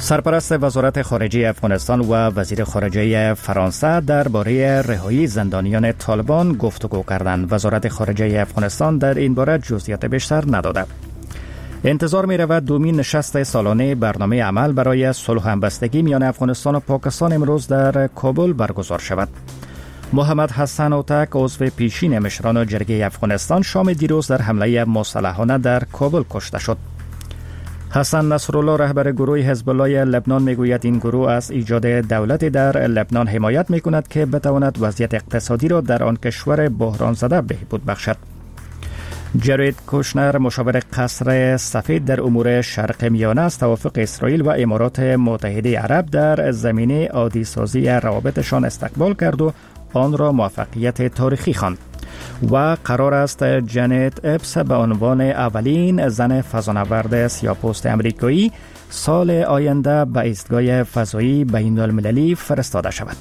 سرپرست وزارت خارجه افغانستان و وزیر خارجه فرانسه درباره رهایی زندانیان طالبان گفتگو کردند. وزارت خارجه افغانستان در این باره جزئیات بیشتر نداده. انتظار می رود دومین نشست سالانه برنامه عمل برای صلح و همبستگی میان افغانستان و پاکستان امروز در کابل برگزار شود. محمد حسن اوتک عضو پیشین مشران جرگه افغانستان شام دیروز در حمله مسلحانه در کابل کشته شد. حسن نصرالله رهبر گروه حزب الله لبنان میگوید این گروه از ایجاد دولت در لبنان حمایت میکند که بتواند وضعیت اقتصادی را در آن کشور بحران زده بهبود بخشد. جرید کوشنر مشاور قصر سفید در امور شرق میانه از توافق اسرائیل و امارات متحده عرب در زمینه عادی سازی روابطشان استقبال کرد و آن را موفقیت تاریخی خواند. و قرار است جنت اپس به عنوان اولین زن فضانورد سیاه‌پوست امریکایی سال آینده به ایستگاه فضایی بین المللی فرستاده شود.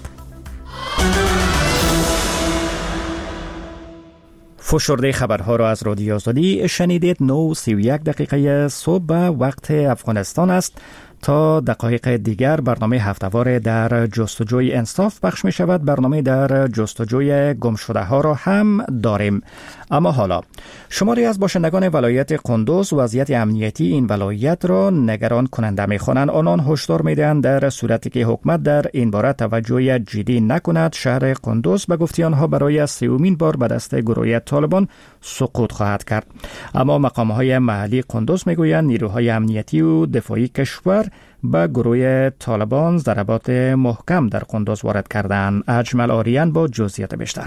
فشرده خبرها را از رادیو آزادی شنیدید. 9:31 صبح به وقت افغانستان است. تا دقایق دیگر برنامه هفته‌وار در جستجوی انصاف پخش می شود. برنامه در جستجوی گمشده ها را هم داریم. اما حالا شماری از باشندگان ولایت قندوز وضعیت امنیتی این ولایت را نگران کننده می خوانند. آنان هشدار می دهند در صورتی که حکومت در این باره توجه جدی نکند شهر قندوز به گفته آنها برای سومین بار به دست گروه طالبان سقوط خواهد کرد. اما مقام‌های محلی قندوز می گویند نیروهای امنیتی و دفاعی کشور به گروه طالبان ضربات محکم در قندوز وارد کردند. اجمل آریان با جزئیات بیشتر.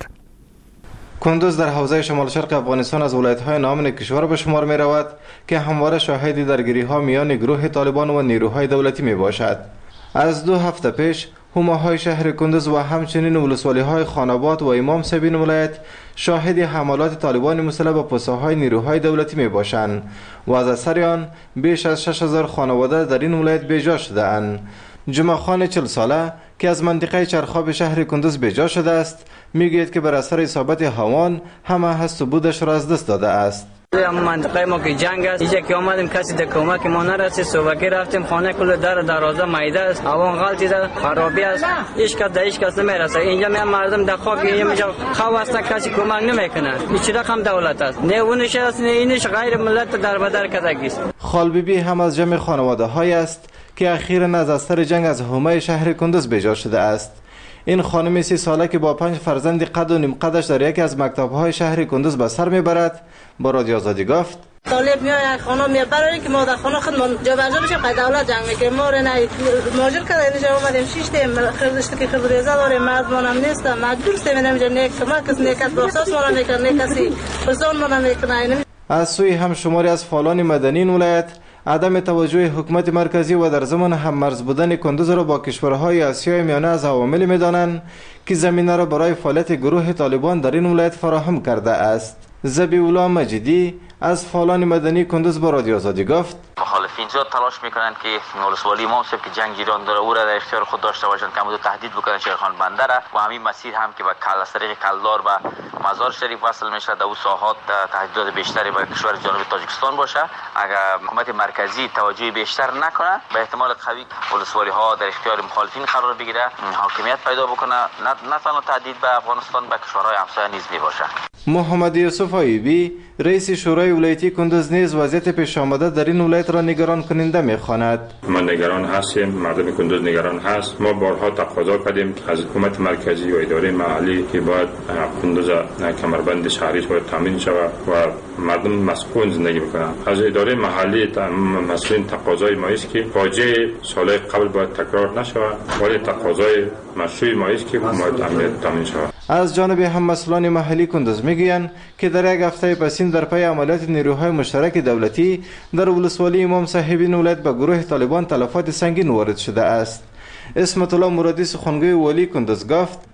قندوز در حوزه شمال شرق افغانستان از ولایت‌های نامن کشور به شمار می رود که همواره شاهد درگیری‌ها میان گروه طالبان و نیروهای دولتی می باشد. از 2 هفته پیش حومه‌های شهر قندوز و همچنین ولسوالی‌های خاناباد و امام صاحبین ولایت شاهد حملات طالبان مسلح به پوسته‌های نیروهای دولتی می باشند و از اثر آن بیش از 6000 خانواده در این ولایت بیجا شده‌اند. جمعه خان 40 ساله که از منطقه چرخاب شهر قندوز بیجا شده است میگوید که بر اثر اصابت هوان همه هست و بودش را از دست داده است. منطقه ما که جنگ است، اینجا که آمدیم کسی در کمک ما نرسید، صبحی رفتیم خانه کل در دروازه میده است، هوا غلطی است، خرابی است، هیچ کس نمیرسه. اینجا می مردم در خواب اینجا خواب است، کسی کمک نمیکنه. این چه رقم دولت است؟ نه اونش است نه اینش، غیر ملت در بدر کردگی است. خالبیبی هم از جمع خانواده های است که اخیراً از اثر جنگ از حومه شهر قندوز بیجا شده است. این خانم 30 ساله که با 5 فرزند قد و نیم قدش در یکی از مکتب‌های شهر قندوز به سر میبرد با رادیو آزادی گفت طالب میاد خانه میبره که ما در خانه خودمون جابجا بشیم، قید دولت جنگ میکنه. ما رو نه ماجر کرده اینجا اومدیم 6 تا خردشت که خبریزه داره مردمانم نیست، مجبور استیم اینجا نیک کمک کس نیکت بخصاص ما نمیکنه، کسی پرسان ما نمیکنه. از سوی هم شماری از فعالان مدنی این ولایت عدم توجه حکومت مرکزی و در زمان هم مرز بودن قندوز را با کشورهای آسیای میانه از عواملی میدانند که زمینه را برای فعالیت گروه طالبان در این ولایت فراهم کرده است. ذبیح‌الله مجیدی از فعالان مدنی قندوز با رادیو آزادی گفت مخالفین زیاد تلاش میکنند که ولسوالی امام صاحب که جنگ ایران داره او را در اختیار خود داشته باشند که امروز تهدید بکنند شیرخان بندر و همین مسیر هم که از طریق کلدار و مزار شریف وصل میشه در اون ساحات تهدیدات بیشتری به کشور جنوب تاجیکستان باشه. اگر حکومت مرکزی توجه بیشتر نکنه به احتمال قوی ولسوالی ها در اختیار مخالفین قرار بگیره، حاکمیت پیدا بکنه، نه تنها تهدید به افغانستان به کشورهای همسایه نیز میباشه. محمد یوسف ایوبی رئیس شورای ولایتی قندوز نیز وضعیت پیش آمده در این ولایت را نگران کننده می‌خواند. ما نگران هستیم، مردم قندوز نگران هست. ما بارها تقاضا کردیم از حکومت مرکزی و اداره محلی که باید قندوز کمربند شهریش باید تامین شود و مردم مسکون زندگی بکنند. از اداره محلی مسئولین تقاضای ما است که فاجعه سال قبل باید تکرار نشود، ولی تقاضای مشروع ما است که باید امنیت تامین شود. از جانب هم مسئولان محلی قندوز میگویند که در یک هفته پسین در پی عملیات نیروهای مشترک دولتی در ولسوالی امام صاحبین ولایت به گروه طالبان تلفات سنگین وارد شده است. اسمت الله مرادی سخنگوی والی قندوز گفت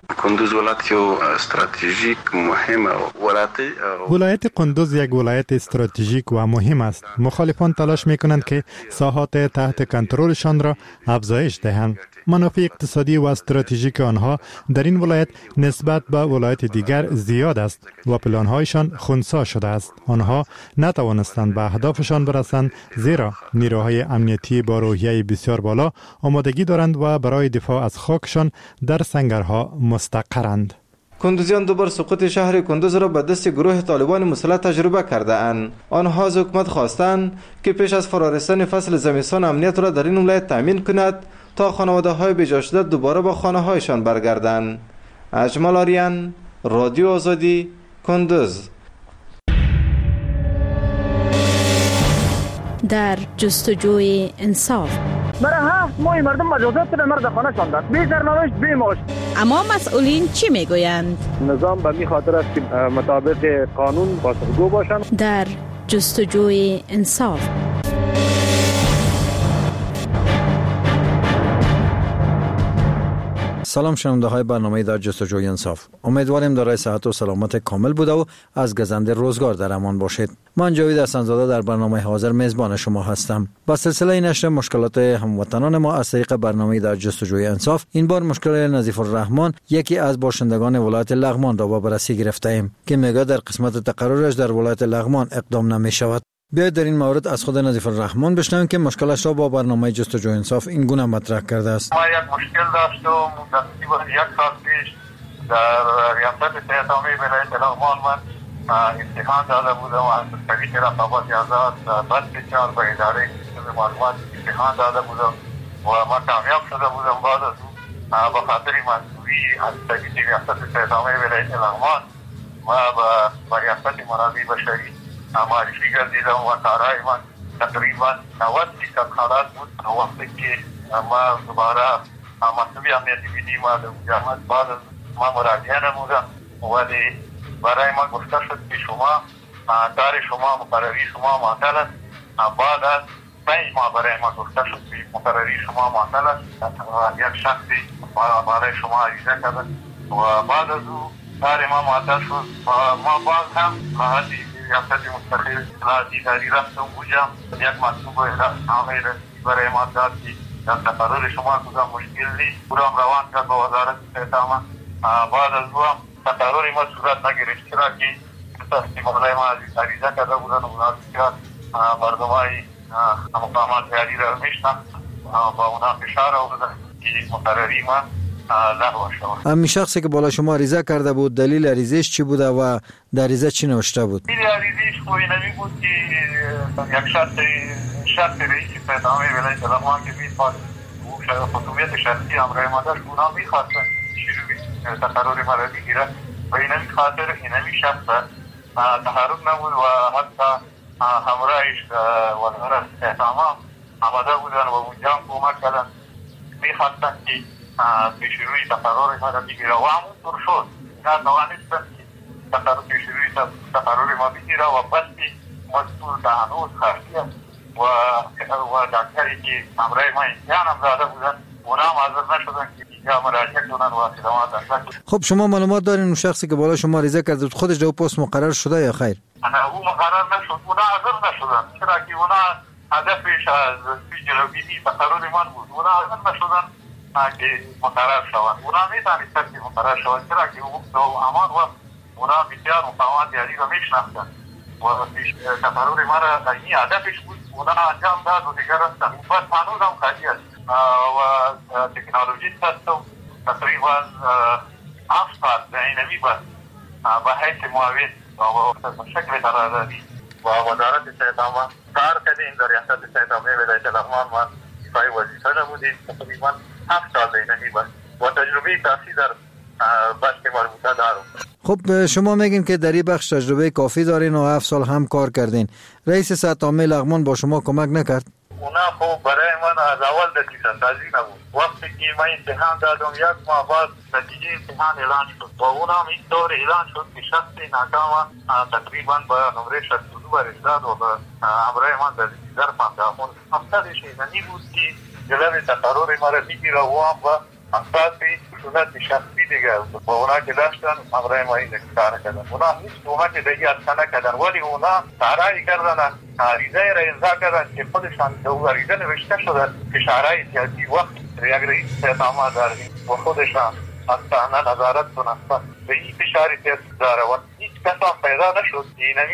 کندوز ولایت استراتژیک مهم ولایت کندوز یک ولایت استراتژیک و مهم است. مخالفان تلاش می‌کنند که ساحات تحت کنترلشان را افزایش دهند. منافع اقتصادی و استراتژیک آنها در این ولایت نسبت به ولایت دیگر زیاد است و پلان‌هایشان خنثی شده است. آنها نتوانستند به اهدافشان برسند زیرا نیروهای امنیتی با روحیه بسیار بالا آمادگی دارند و برای دفاع از خاکشان در سنگرها مستقرند. کندوزیان دوبار سقوط شهر کندوز را به دست گروه طالبان مسلح تجربه کرده اند. آنها از حکومت خواستند که پیش از فرارسیدن فصل زمستان امنیت را در این ولایت تامین کند تا خانواده های بیجا شده دوباره به خانه هایشان برگردند. اجمل آریان، رادیو آزادی، کندوز. در جستجوی انصاف برای 7 ماه مردم مجازات شده مرد خانه شاندند، بی سرنوشت بی معاش. اما مسئولین چی میگویند؟ نظام به می خاطر است که مطابق قانون پاسخگو باشند. در جستجوی انصاف. سلام شنونده های برنامه در جستجوی انصاف. امیدواریم دارای صحت و سلامت کامل بوده و از گزند روزگار در امان باشید. من جاوید حسن‌زاده در برنامه حاضر میزبان شما هستم. با سلسله نشر مشکلات هموطنان ما از طریق برنامه در جستجوی انصاف، این بار مشکل نظیف الرحمن، یکی از باشندگان ولایت لغمان را به بررسی گرفته ایم که میگه در قسمت تقررش در ولایت لغمان اقدام نمی شود. بیایید در این مورد از خود نظیف الرحمن بشنویم که مشکلش را با برنامه جستجوی انصاف این گونه مطرح کرده است. ما یک مشکل داشتم تقریبا یک سال پیش در ریاست صحت عامه ولایت لغمان من امتحان داده بودم از طریق رقابت آزاد بس بسیار به اداره معلومات امتحان داده بودم و ما کامیاب شده بودم. بعد از به خاطر منظوری از طریق ریاست صحت عامه ولایت لغمان ما به ریاست منابع بشری معرفی گردیدم و کارهای من تقریبا 90% خلاص بود. وقتی که ما دوباره مسئولی امنیتی بینی ما در مجامعت بعد ما مراجعه نمودم ولی برای ما گفته شد که شما کار شما مقرری شما معطل است. بعد از 5 ماه برای ما گفته شد که مقرری شما معطل است. یک شخصی برای شما عریضه کرد و بعد از او کار ما معطل شد. ما باز هم لحظی ریاست مستقل اطلاعاتی داری رفتم بودم. یک مطلوب عامل برای ما داد که در تقرر شما کدام مشکل نیست. پورم روان کرد به وزارت صحت عامه. بعد از او هم تقرر ما صورت نگرفت چرا که استیمالای ما عریضه کرده بودن و اونا بسیار مردمای مقامات عالی را میشنن با اونا فشار آوردن که مقرری ما لغو شد. همین شخصی که بالا شما عریضه کرده بود دلیل عریضه‌اش چی بوده و در عریضه چی نوشته بود؟ دلیل عریضه‌اش اینمی بود که یک شخص رئیس صحت عامه ولایت لغمان که میخواست خصوصیت شخصی همراه ما داشت اونا میخواستن شروع تقرر ما را بگیرن و اینمی خاطر اینمی شخص تحرک نبود و حتی همراهش وزارت صحت عامه آمده بودن و اونجا هم کمک کردن میخواستن که به شروع تقرر ما را بگیره و همونطور شد. نتوانستن که به شروع تقرر ما بگیره و بس که مسئول هنوز خارجی است و دکتری که همراه ما امتحان هم داده بودن اونا هم حاضر نشدن که یا مراجعه کنن و خدمات انجام. خب شما معلومات دارین اون شخصی که بالا شما عریضه کرده بود خودش در پست مقرر شده یا خیر؟ او مقرر نشد. اونا حاضر نشدن چرا که اونا هدفش از جلوگیری تقرر من بود. اونا حاضر نشدن که مقرر شوند. اونا میتونستن که مقرر شوند چرا که امان و اونا بسیار مقامات عالی را میشناختن و تقرر ما را این هدفش بود. اونا انجام داد و دیگر هستن. بس هنوز هم خالی است و تکنولوژیست هست و تقریبا 7 سال در اینمی بس به حیث معاون و شکل قراردادی و وزارت صحت عامه کار کردیم در ریاست صحت عامه ولایت لغمان ما پای وظیفه نمودیم. تقریبا 7 سال در اینمی بس و تجربه کافی در بخش مربوطه دارم. خب شما میگین که در این بخش تجربه کافی دارین و 7 سال هم کار کردین. رئیس صحت عامه لغمان با شما کمک نکرد؟ اونا خب برای من از اول دقیقا تازی نبود. وقتی که من امتحان دادم یک ماه بعد نتیجه امتحان اعلان شد و اونا هم این طور اعلان شد که شخص ناکام تقریبا به نمره 62 برشداد و به همراه من در ظرف انداخون. مقصدش اینی بود که جلب تقرر ما را بگیره و هم به اساسی خشونت شخصی دیگه و اونا که داشتن امرای ما این کار کردن. اونا هیچ تومت دیگه اصلا نکردن ولی اونا سرایی کردن عریضه را امضا کردن که خودشان دو عریضه نوشته شده که شهرهای سیاسی وقت یک رئیس اعتماد داریم و خودشان اصلا نظارت کنند به این فشاری سیاسی داره و هیچ کس هم پیدا نشد.